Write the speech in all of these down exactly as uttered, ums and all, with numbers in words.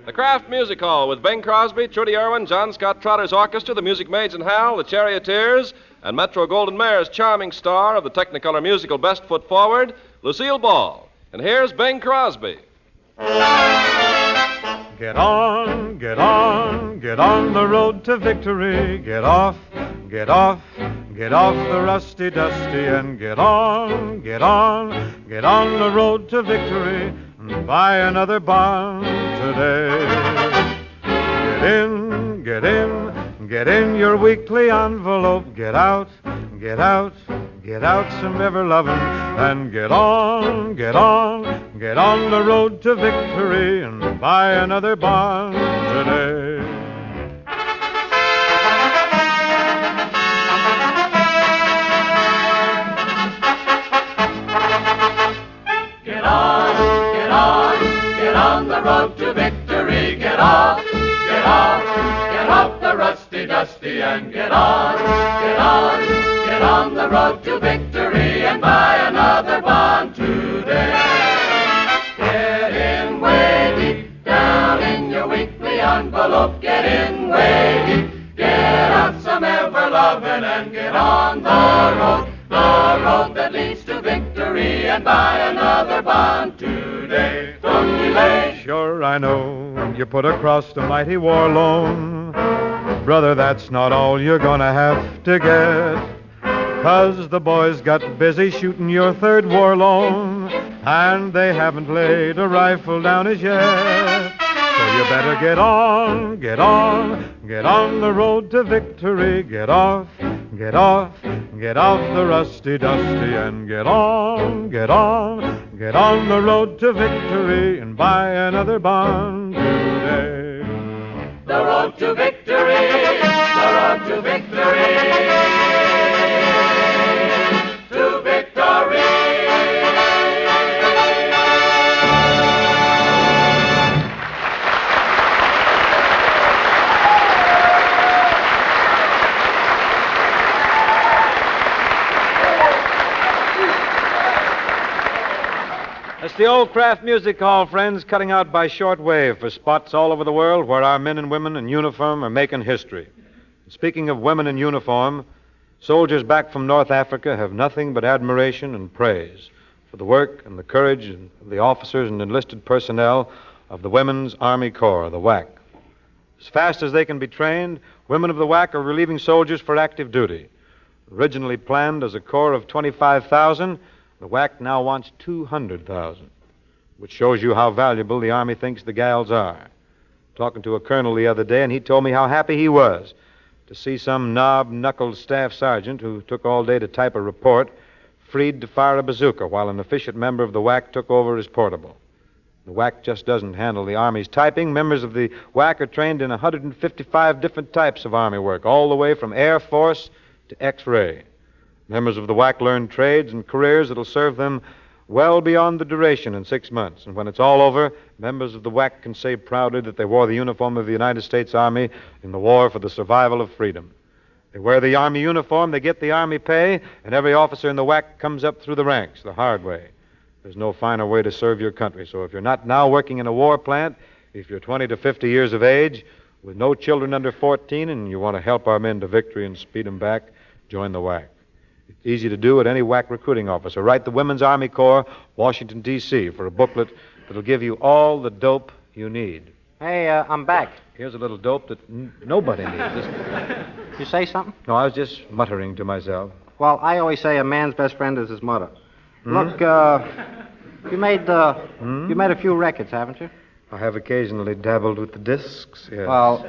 The Kraft Music Hall with Bing Crosby, Trudy Irwin, John Scott Trotter's Orchestra, the Music Maids and Hal, the Charioteers, and Metro Golden Mare's charming star of the Technicolor musical Best Foot Forward, Lucille Ball. And here's Bing Crosby. Get on, get on, get on the road to victory. Get off, get off, get off the rusty dusty and get on, get on, get on the road to victory and buy another bond today. Get in, get in, get in your weekly envelope. Get out, get out, get out some ever-loving and get on, get on, get on the road to victory and buy another bond today. Get on, get on, get on the road to victory. Get off, get off, get off the rusty dusty and get on, get on, get on the road to victory and buy another bond today. Get in way deep down in your weekly envelope. Get in way deep, get out some ever-loving and get on the road, the road that leads to victory and buy another bond today. Don't delay. Sure, I know you put across the mighty war loan. Brother, that's not all you're gonna have to get. 'Cause the boys got busy shooting your third war loan, and they haven't laid a rifle down as yet. So you better get on, get on, get on the road to victory. Get off, get off, get off the rusty dusty and get on, get on, get on the road to victory and buy another bond today. The road to victory, the road to victory. To victory. It's the old Kraft Music Hall, friends, cutting out by shortwave for spots all over the world where our men and women in uniform are making history. Speaking of women in uniform, soldiers back from North Africa have nothing but admiration and praise for the work and the courage of the officers and enlisted personnel of the Women's Army Corps, the W A C. As fast as they can be trained, women of the W A C are relieving soldiers for active duty. Originally planned as a corps of twenty-five thousand, the W A C now wants two hundred thousand, which shows you how valuable the Army thinks the gals are. Talking to a colonel the other day, and he told me how happy he was to see some knob-knuckled staff sergeant who took all day to type a report freed to fire a bazooka while an efficient member of the W A C took over his portable. The W A C just doesn't handle the Army's typing. Members of the W A C are trained in one hundred fifty-five different types of Army work, all the way from Air Force to X-ray. Members of the W A C learn trades and careers that'll serve them well beyond the duration in six months. And when it's all over, members of the W A C can say proudly that they wore the uniform of the United States Army in the war for the survival of freedom. They wear the Army uniform, they get the Army pay, and every officer in the W A C comes up through the ranks the hard way. There's no finer way to serve your country. So if you're not now working in a war plant, if you're twenty to fifty years of age, with no children under fourteen, and you want to help our men to victory and speed them back, join the W A C. It's easy to do at any W A C recruiting office. Or write the Women's Army Corps, Washington, D C, for a booklet that'll give you all the dope you need. Hey, uh, I'm back. Here's a little dope that n- nobody needs. Just... You say something? No, I was just muttering to myself. Well, I always say a man's best friend is his mother. Hmm? Look, uh, you made uh, Hmm? you made a few records, haven't you? I have occasionally dabbled with the discs, yes. Well,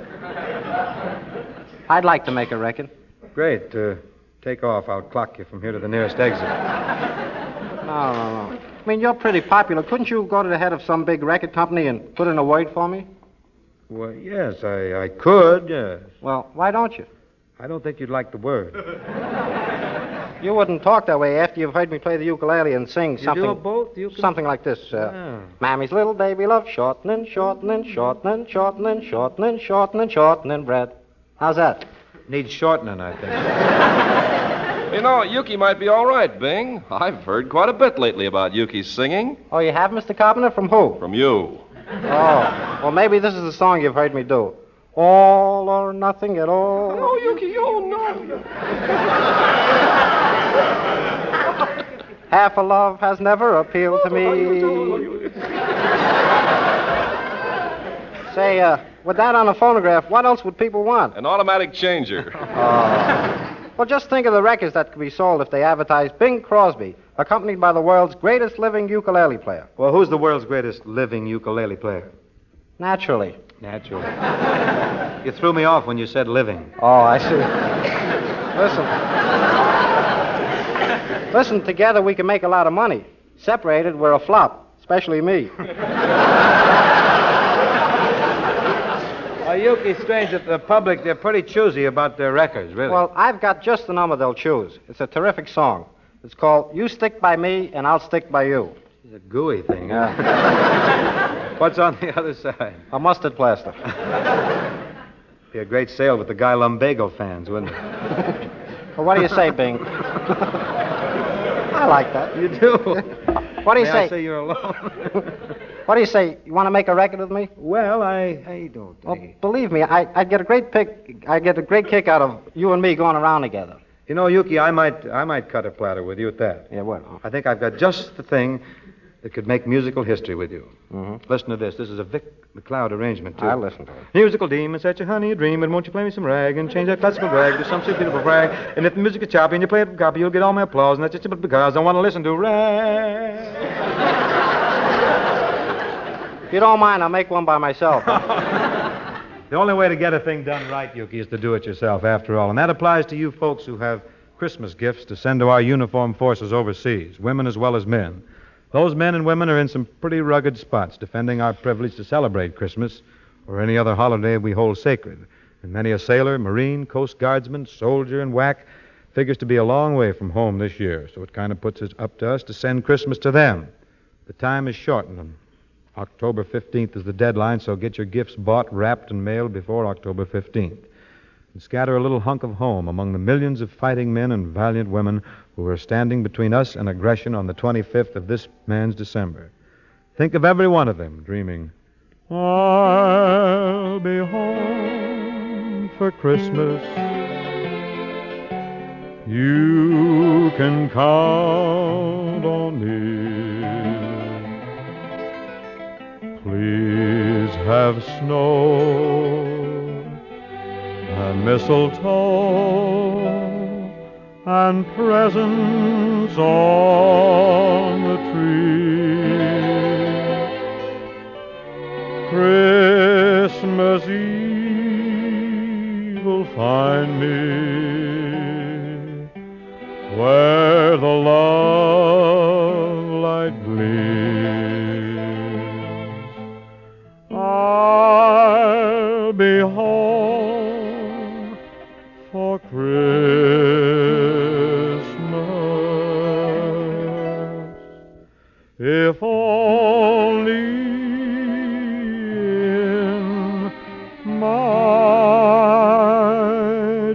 I'd like to make a record. Great. Uh, take off. I'll clock you from here to the nearest exit. No, no, no. I mean, you're pretty popular. Couldn't you go to the head of some big record company and put in a word for me? Well, yes, I, I could, yes. Well, why don't you? I don't think you'd like the word. You wouldn't talk that way after you've heard me play the ukulele and sing You something. do both? You can... Something like this. Uh, Yeah. Mammy's little baby loves shortening, shortening, shortening, shortening, shortening, shortening, shortening bread. How's that? Needs shortening, I think. You know, Yuki might be all right, Bing. I've heard quite a bit lately about Yuki's singing. Oh, you have, Mister Carpenter? From who? From you. Oh, well, maybe this is the song you've heard me do. All or nothing at all. No, Yuki, oh, no. Half a love has never appealed to me. Say, uh, with that on a phonograph, what else would people want? An automatic changer. Well, just think of the records that could be sold if they advertised Bing Crosby, accompanied by the world's greatest living ukulele player. Well, who's the world's greatest living ukulele player? Naturally. Naturally. You threw me off when you said living. Oh, I see. Listen. Listen, together we can make a lot of money. Separated, we're a flop, especially me. Oh, Yuki, strange that the public, they're pretty choosy about their records, really. Well, I've got just the number they'll choose. It's a terrific song. It's called You Stick By Me and I'll Stick By You. It's a gooey thing, huh? Yeah. What's on the other side? A mustard plaster. Be a great sale with the Guy Lumbago fans, wouldn't it? Well, what do you say, Bing? I like that. You do? What do you May say? I say you're alone? What do you say? You want to make a record with me? Well, I, I don't. Well, I... believe me, I, I'd get a great pick. I'd get a great kick out of you and me going around together. You know, Yuki, I might, I might cut a platter with you at that. Yeah, what? I think I've got just the thing that could make musical history with you. Mm-hmm. Listen to this. This is a Vic McLeod arrangement, too. I'll listen to it. Musical demon, set your honey a dream, and won't you play me some rag and change that classical drag to some sweet beautiful brag? And if the music is choppy and you play it from copy, you'll get all my applause, and that's just because I want to listen to rag. If you don't mind, I'll make one by myself. The only way to get a thing done right, Yuki, is to do it yourself, after all. And that applies to you folks who have Christmas gifts to send to our uniformed forces overseas, women as well as men. Those men and women are in some pretty rugged spots, defending our privilege to celebrate Christmas or any other holiday we hold sacred. And many a sailor, Marine, Coast Guardsman, soldier, and whack figures to be a long way from home this year, so it kind of puts it up to us to send Christmas to them. The time is shortened, and October fifteenth is the deadline, so get your gifts bought, wrapped, and mailed before October fifteenth. And scatter a little hunk of home among the millions of fighting men and valiant women who are standing between us and aggression on the twenty-fifth of this man's December. Think of every one of them dreaming, I'll be home for Christmas. You can count on me. Please have snow and mistletoe and presents on the tree. Christmas Eve will find me where the love light gleams. I'll be home for Christmas, if only in my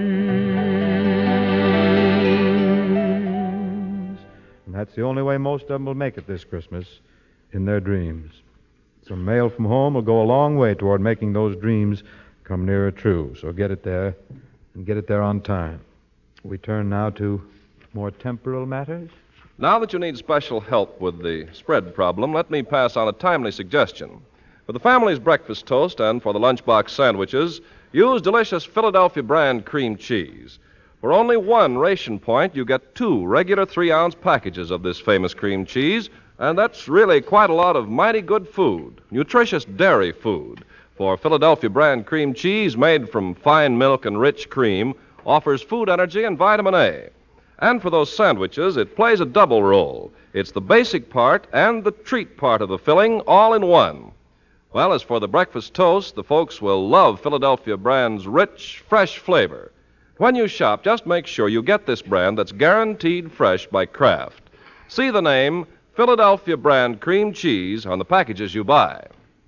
dreams. And that's the only way most of them will make it this Christmas, in their dreams. Some mail from home will go a long way toward making those dreams come nearer true. So get it there, and get it there on time. We turn now to more temporal matters. Now that you need special help with the spread problem, let me pass on a timely suggestion. For the family's breakfast toast and for the lunchbox sandwiches, use delicious Philadelphia brand cream cheese. For only one ration point, you get two regular three-ounce packages of this famous cream cheese, and that's really quite a lot of mighty good food, nutritious dairy food. For Philadelphia brand cream cheese made from fine milk and rich cream offers food energy and vitamin A. And for those sandwiches, it plays a double role. It's the basic part and the treat part of the filling all in one. Well, as for the breakfast toast, the folks will love Philadelphia brand's rich, fresh flavor. When you shop, just make sure you get this brand that's guaranteed fresh by Kraft. See the name Philadelphia brand cream cheese on the packages you buy.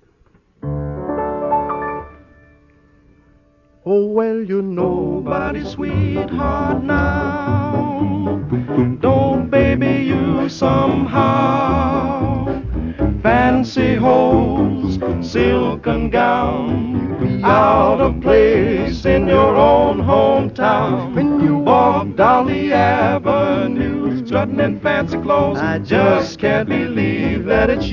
Oh, well, you're nobody's sweetheart now. Don't baby you somehow. fancy hose, silken gown, out of place in your own hometown. When you walk down the avenue, strutting in fancy clothes, I just can't believe that it's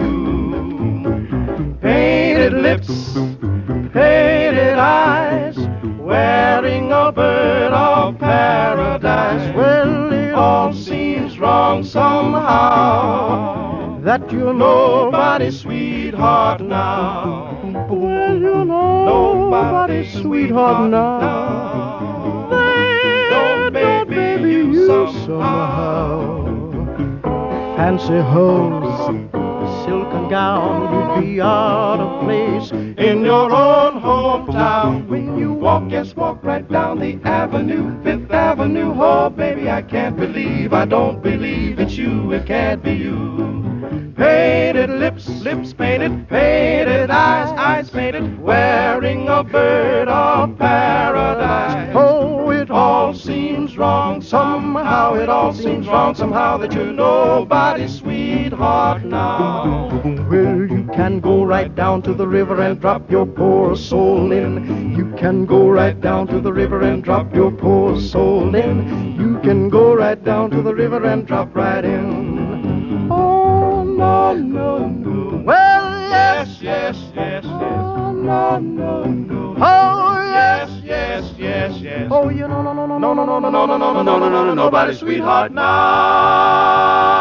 you. Painted lips, painted eyes, wearing a bird of paradise. Well, it all seems wrong somehow, that you're nobody's sweetheart now. Well, you're nobody's sweetheart now. Don't baby you somehow. Fancy hose, silken gown, you'd be out of place in your own hometown. When you walk, yes, walk right down the avenue, Fifth Avenue. Oh, baby, I can't believe, I don't believe it's you, it can't be you. Painted lips, lips painted, painted eyes, eyes painted, wearing a bird of paradise. Oh, it all seems wrong somehow, it all seems wrong somehow, that you're nobody's sweetheart now. Well, you can go right down to the river and drop your poor soul in. You can go right down to the river and drop your poor soul in. You can go right down to the river and drop right in. Oh, no, no, no. Well, yes, yes, yes, yes. Oh, no, no, no. Oh, yes, yes, yes, yes. Oh, you no, no, no, no, no, no, no, no, no, no, no, no, no, no, no, nobody's sweetheart now.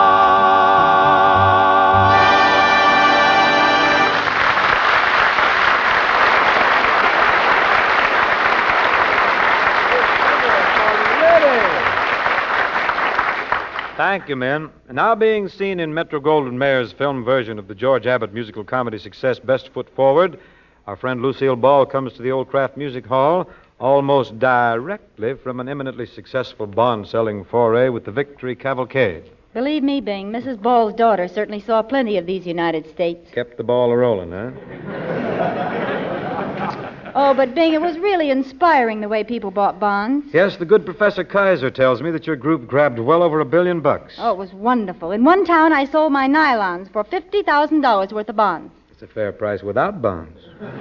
Thank you, men. Now being seen in Metro-Goldwyn-Mayer's film version of the George Abbott musical comedy success Best Foot Forward, our friend Lucille Ball comes to the Old Kraft Music Hall almost directly from an eminently successful bond-selling foray with the Victory Cavalcade. Believe me, Bing, Missus Ball's daughter certainly saw plenty of these United States. Kept the ball a-rolling, huh? Oh, but Bing, it was really inspiring the way people bought bonds. Yes, the good Professor Kaiser tells me that your group grabbed well over a billion bucks. Oh, it was wonderful. In one town, I sold my nylons for fifty thousand dollars worth of bonds. It's a fair price without bonds.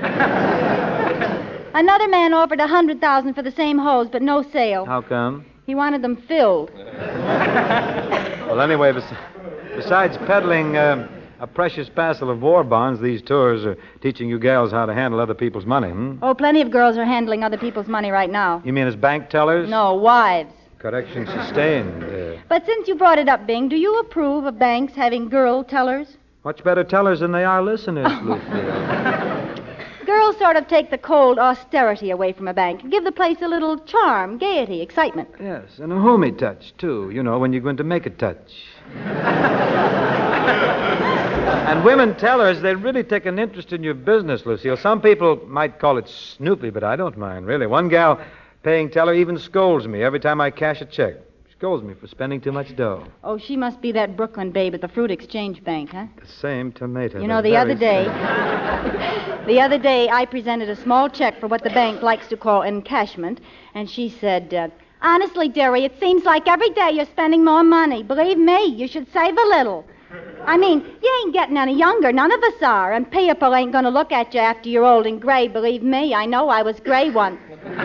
Another man offered one hundred thousand dollars for the same hose, but no sale. How come? He wanted them filled. Well, anyway, bes- besides peddling uh, a precious parcel of war bonds, these tours are teaching you gals how to handle other people's money, hmm? Oh, plenty of girls are handling other people's money right now. You mean as bank tellers? No, wives. Correction sustained. Uh, But since you brought it up, Bing, do you approve of banks having girl tellers? much better tellers than they are listeners, Lucille. Girls sort of take the cold austerity away from a bank. Give the place a little charm, gaiety, excitement. Yes, and a homey touch, too. You know, when you're going to make a touch. And women tellers, they really take an interest in your business, Lucille. Some people might call it snoopy, but I don't mind, really. One gal paying teller even scolds me every time I cash a check. She scolds me for spending too much dough. Oh, she must be that Brooklyn babe at the Fruit Exchange Bank, huh? The same tomato. You know, the very other day, same. the other day, I presented a small check for what the bank likes to call encashment, and she said, uh, honestly, dearie, it seems like every day you're spending more money. Believe me, you should save a little. I mean, you ain't getting any younger. None of us are. And people ain't going to look at you after you're old and gray. Believe me, I know I was gray once.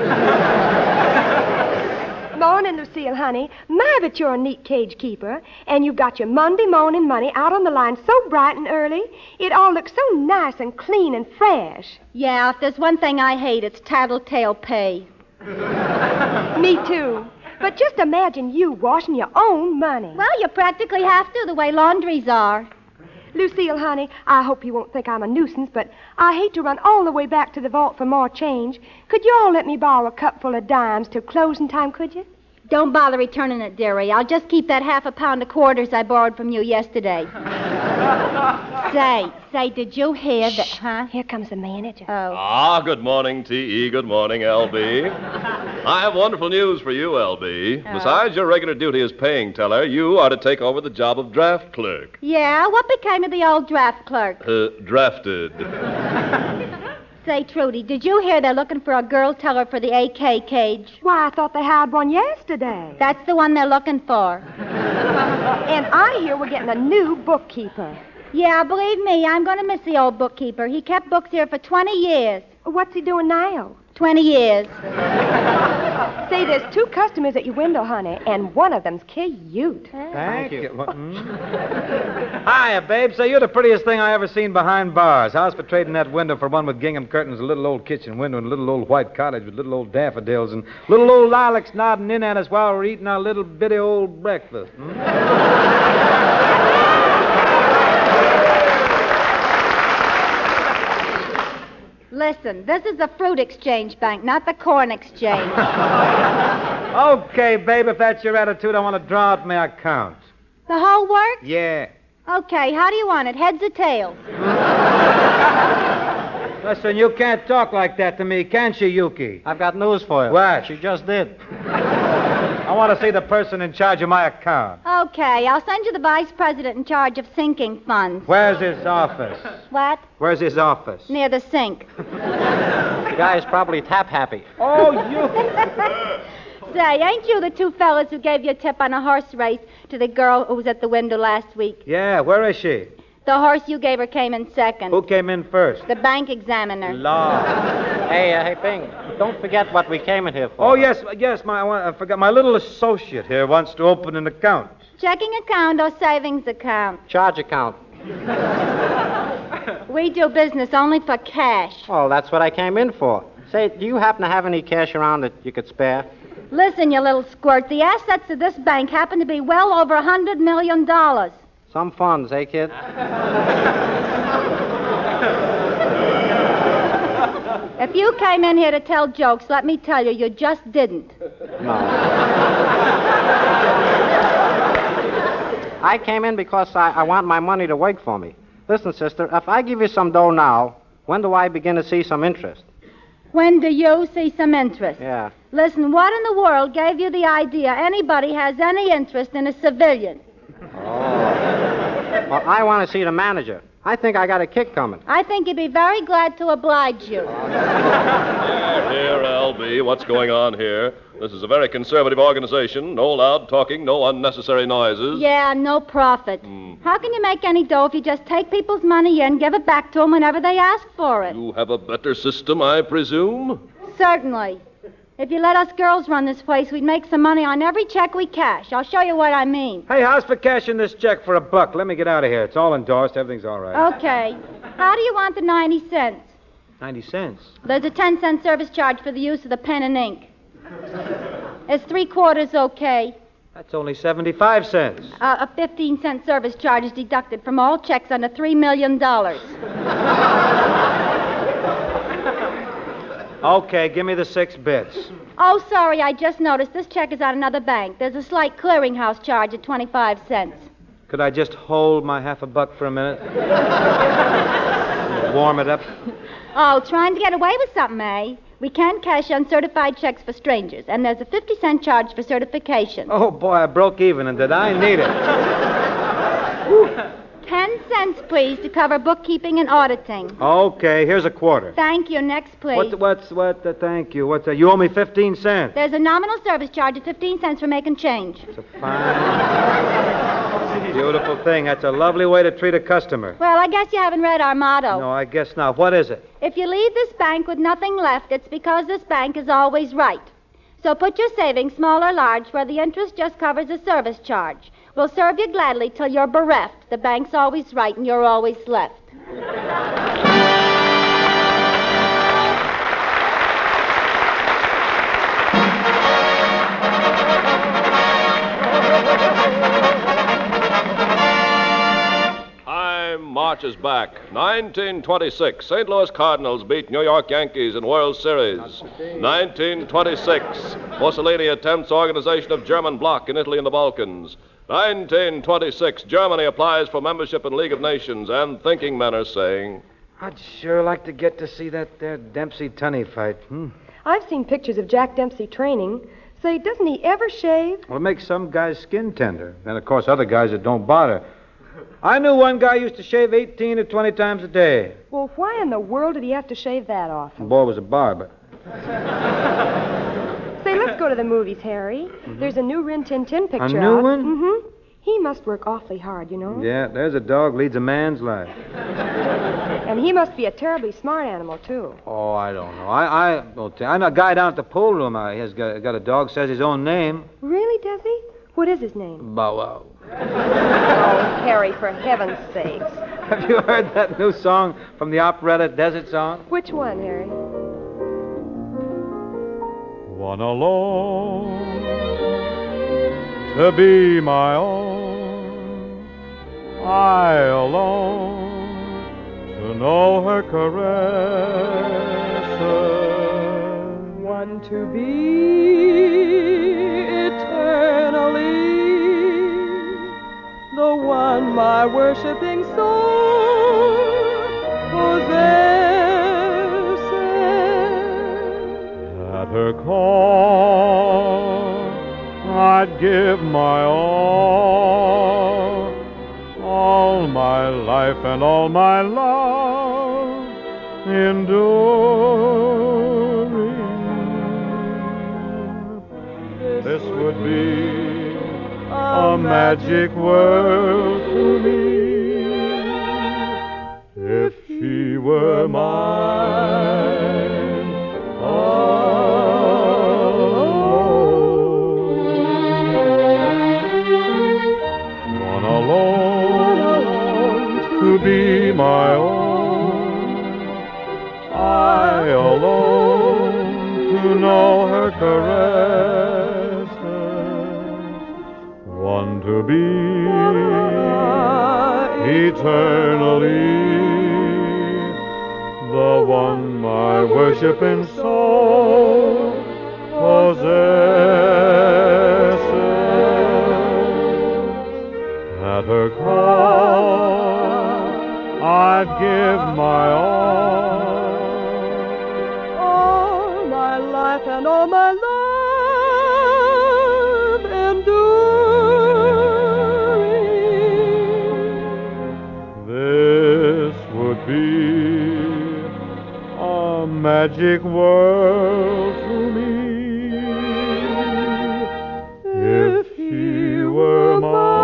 Morning, Lucille, honey. My, but you're a neat cage keeper. And you've got your Monday morning money out on the line so bright and early. It all looks so nice and clean and fresh. Yeah, if there's one thing I hate, it's tattletale pay. Me too. But just imagine you washing your own money. Well, you practically have to, the way laundries are. Lucille, honey, I hope you won't think I'm a nuisance, but I hate to run all the way back to the vault for more change. Could you all let me borrow a cup full of dimes till closing time, could you? Don't bother returning it, dearie. I'll just keep that half a pound of quarters I borrowed from you yesterday. say, say, did you hear that, huh? Here comes the manager. Oh. Ah, good morning, T E. Good morning, L B. I have wonderful news for you, L B. Oh. Besides your regular duty as paying teller, you are to take over the job of draft clerk. Yeah, what became of the old draft clerk? Uh, drafted. Say, Trudy, did you hear they're looking for a girl teller for the A K cage? Why, I thought they hired one yesterday. That's the one they're looking for. And I hear we're getting a new bookkeeper. Yeah, believe me, I'm going to miss the old bookkeeper. He kept books here for twenty years. What's he doing now? twenty years. Say, there's two customers at your window, honey, and one of them's cute. Thank you. What, hmm? Hiya, babe. Say, you're the prettiest thing I ever seen behind bars. How's for trading that window for one with gingham curtains, a little old kitchen window, and a little old white cottage with little old daffodils and little old lilacs nodding in at us while we're eating our little bitty old breakfast? Hmm? Listen, this is the fruit exchange bank, not the corn exchange. Okay, babe, if that's your attitude, I want to draw out my account. The whole work? Yeah. Okay, how do you want it, heads or tails? Listen, you can't talk like that to me, can she, Yuki? I've got news for you. What? She just did. I want to see the person in charge of my account. Okay, I'll send you the vice president in charge of sinking funds. Where's his office? What? Where's his office? Near the sink. The guy is probably tap happy. Oh, you... Say, ain't you the two fellas who gave you a tip on a horse race to the girl who was at the window last week? Yeah, where is she? The horse you gave her came in second. Who came in first? The bank examiner. Law. Hey, uh, hey, Bing, don't forget what we came in here for. Oh, yes, yes, my, I, want, I forgot. My little associate here wants to open an account. Checking account or savings account? Charge account. We do business only for cash. Oh, that's what I came in for. Say, do you happen to have any cash around that you could spare? Listen, you little squirt, the assets of this bank happen to be well over a hundred million dollars. Some funds, eh, kid? If you came in here to tell jokes, let me tell you, you just didn't. No. I came in because I, I want my money to work for me. Listen, sister, if I give you some dough now, when do I begin to see some interest? When do you see some interest? Yeah. Listen, what in the world gave you the idea anybody has any interest in a civilian? Oh. Well, I want to see the manager. I think I got a kick coming. I think he'd be very glad to oblige you. Here, here, L B. What's going on here? This is a very conservative organization. No loud talking, no unnecessary noises. Yeah, no profit. Mm. How can you make any dough if you just take people's money in, give it back to them whenever they ask for it? You have a better system, I presume? Certainly. If you let us girls run this place, we'd make some money on every check we cash. I'll show you what I mean. Hey, how's for cashing this check for a buck? Let me get out of here. It's all endorsed. Everything's all right. Okay. How do you want the ninety cents? ninety cents. There's a ten cent service charge for the use of the pen and ink. Is three quarters okay? That's only seventy-five cents. Uh, a fifteen cent service charge is deducted from all checks under three million dollars. Okay, give me the six bits. Oh, sorry, I just noticed this check is at another bank. There's a slight clearinghouse charge at twenty-five cents. Could I just hold my half a buck for a minute? Warm it up. Oh, trying to get away with something, eh? We can cash uncertified checks for strangers, and there's a fifty cent charge for certification. Oh, boy, I broke even, and did I need it? Ten cents, please, to cover bookkeeping and auditing. Okay, here's a quarter. Thank you. Next, please. What, what's, what, uh, thank you. What's, uh, you owe me fifteen cents. There's a nominal service charge of fifteen cents for making change. It's a fine, beautiful thing. That's a lovely way to treat a customer. Well, I guess you haven't read our motto. No, I guess not. What is it? If you leave this bank with nothing left, it's because this bank is always right. So put your savings, small or large, where the interest just covers the service charge. We'll serve you gladly till you're bereft. The bank's always right and you're always left. Time marches back. nineteen twenty-six. Saint Louis Cardinals beat New York Yankees in World Series. nineteen twenty-six. Mussolini attempts organization of German bloc in Italy and the Balkans. nineteen twenty-six. Germany applies for membership in League of Nations, and thinking men are saying, I'd sure like to get to see that there Dempsey-Tunney fight. Hmm. I've seen pictures of Jack Dempsey training. Say, doesn't he ever shave? Well, it makes some guys' skin tender. And, of course, other guys that don't bother. I knew one guy used to shave eighteen or twenty times a day. Well, why in the world did he have to shave that often? The boy was a barber. Say, let's go to the movies, Harry. Mm-hmm. There's a new Rin Tin Tin picture A new out. one? Mm-hmm. He must work awfully hard, you know. Yeah, there's a dog leads a man's life. And he must be a terribly smart animal, too. Oh, I don't know. I, I, well, I know a guy down at the pool room. Uh, he has got, got a dog, says his own name. Really, does he? What is his name? Bow Wow. Oh, Harry, for heaven's sakes. Have you heard that new song from the operetta Desert Song? Which one, Harry? One alone to be my own, I alone to know her caresses. One to be eternally the one my worshiping soul possesses. At her call, I'd give my all, all my life and all my love enduring. This would be a magic world to me if she were mine alone. One alone to be my own, I alone to know her caresses. One to be eternally the one my worshiping soul possesses. At her call, I'd give my all, All my life and all my love enduring. This would be a magic world to me if she were mine.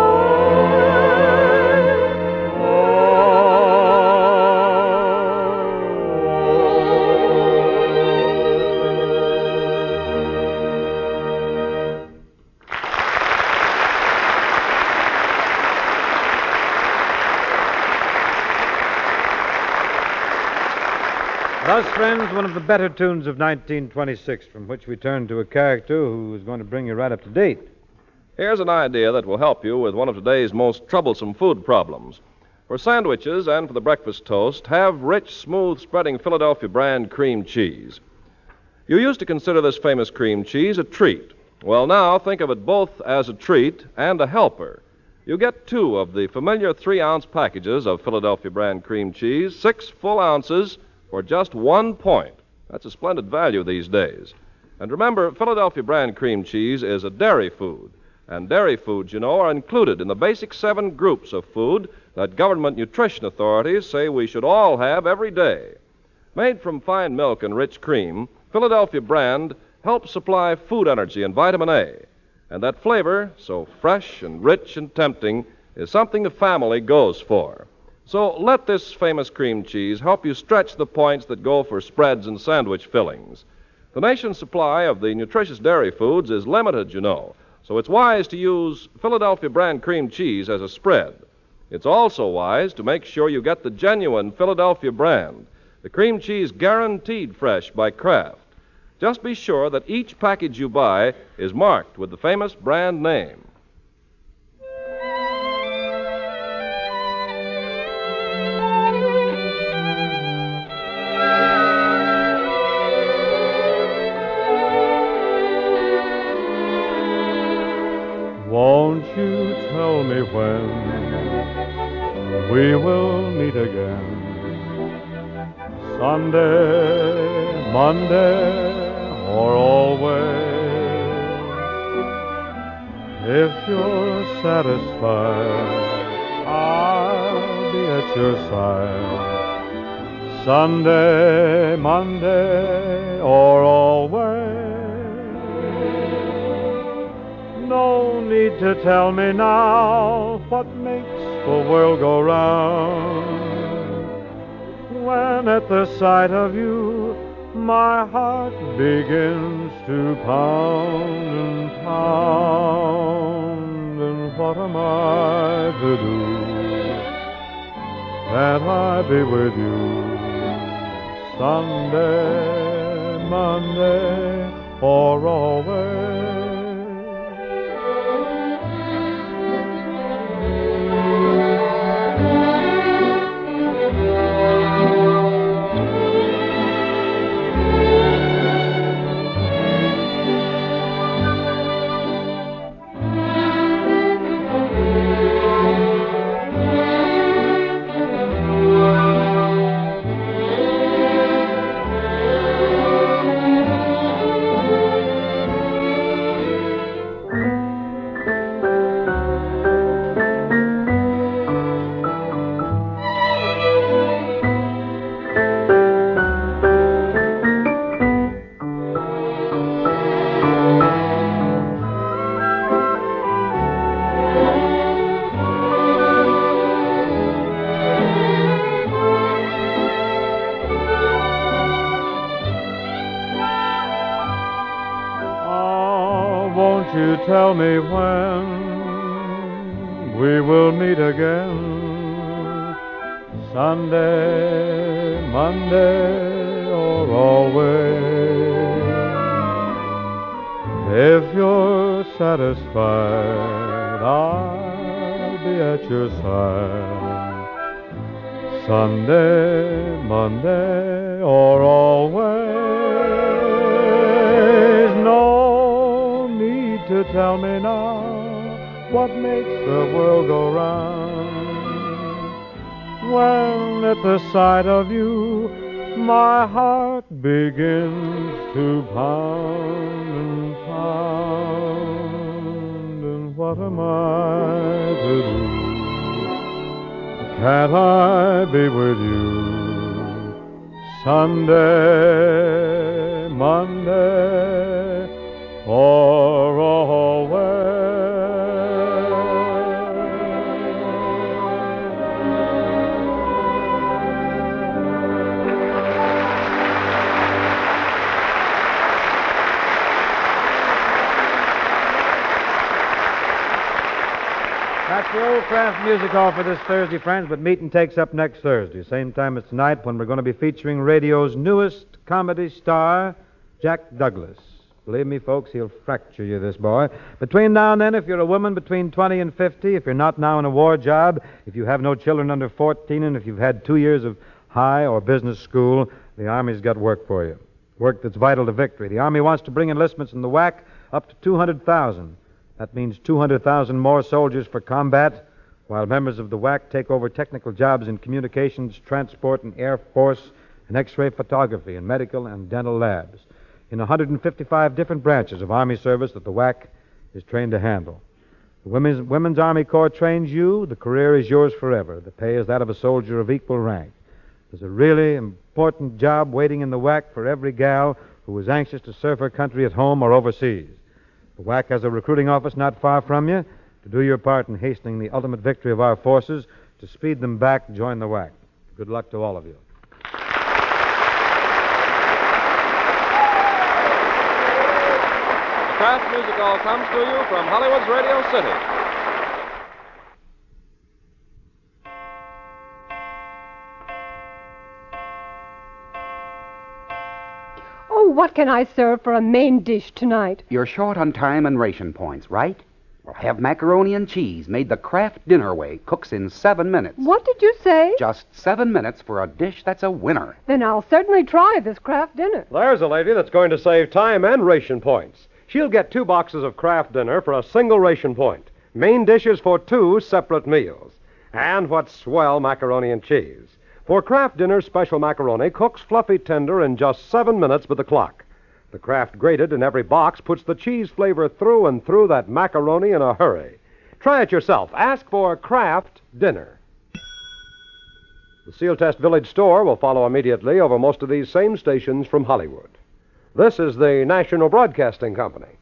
Thus, friends, one of the better tunes of nineteen twenty-six, from which we turn to a character who is going to bring you right up to date. Here's an idea that will help you with one of today's most troublesome food problems. For sandwiches and for the breakfast toast, have rich, smooth spreading Philadelphia brand cream cheese. You used to consider this famous cream cheese a treat. Well, now think of it both as a treat and a helper. You get two of the familiar three-ounce packages of Philadelphia brand cream cheese, six full ounces for just one point. That's a splendid value these days. And remember, Philadelphia brand cream cheese is a dairy food. And dairy foods, you know, are included in the basic seven groups of food that government nutrition authorities say we should all have every day. Made from fine milk and rich cream, Philadelphia brand helps supply food energy and vitamin A. And that flavor, so fresh and rich and tempting, is something the family goes for. So let this famous cream cheese help you stretch the points that go for spreads and sandwich fillings. The nation's supply of the nutritious dairy foods is limited, you know, so it's wise to use Philadelphia brand cream cheese as a spread. It's also wise to make sure you get the genuine Philadelphia brand, the cream cheese guaranteed fresh by Kraft. Just be sure that each package you buy is marked with the famous brand name. Won't you tell me when we will meet again? Sunday, Monday, or always? If you're satisfied, I'll be at your side. Sunday, Monday, or always? No need to tell me now what makes the world go round. When at the sight of you, my heart begins to pound and pound. And what am I to do? Can't I be with you Sunday, Monday, or always? Won't you tell me when we will meet again? Sunday, Monday, or always? If you're satisfied, I'll be at your side. Sunday, Monday, or always? To tell me now what makes the world go round. When at the sight of you, my heart begins to pound and pound. And what am I to do? Can't I be with you Sunday, Monday, or always? That's the Old Craft Music Hall for this Thursday, friends, but meeting takes up next Thursday, same time as tonight, when we're going to be featuring radio's newest comedy star, Jack Douglas. Believe me, folks, he'll fracture you, this boy. Between now and then, if you're a woman between twenty and fifty, if you're not now in a war job, if you have no children under fourteen, and if you've had two years of high or business school, the Army's got work for you. Work that's vital to victory. The Army wants to bring enlistments in the W A C up to two hundred thousand. That means two hundred thousand more soldiers for combat, while members of the W A C take over technical jobs in communications, transport, and Air Force, and X-ray photography, and medical and dental labs, in one hundred fifty-five different branches of Army service that the W A C is trained to handle. The Women's, Women's Army Corps trains you. The career is yours forever. The pay is that of a soldier of equal rank. There's a really important job waiting in the W A C for every gal who is anxious to serve her country at home or overseas. The W A C has a recruiting office not far from you. To do your part in hastening the ultimate victory of our forces, to speed them back, join the W A C. Good luck to all of you. Kraft Music Hall comes to you from Hollywood's Radio City. Oh, what can I serve for a main dish tonight? You're short on time and ration points, right? Well, have macaroni and cheese made the Kraft dinner way. Cooks in seven minutes. What did you say? Just seven minutes for a dish that's a winner. Then I'll certainly try this Kraft dinner. There's a lady that's going to save time and ration points. She'll get two boxes of Kraft dinner for a single ration point. Main dishes for two separate meals. And what swell macaroni and cheese. For Kraft dinner special macaroni cooks fluffy tender in just seven minutes by the clock. The Kraft grated in every box puts the cheese flavor through and through that macaroni in a hurry. Try it yourself. Ask for Kraft dinner. The Seal Test Village store will follow immediately over most of these same stations from Hollywood. This is the National Broadcasting Company.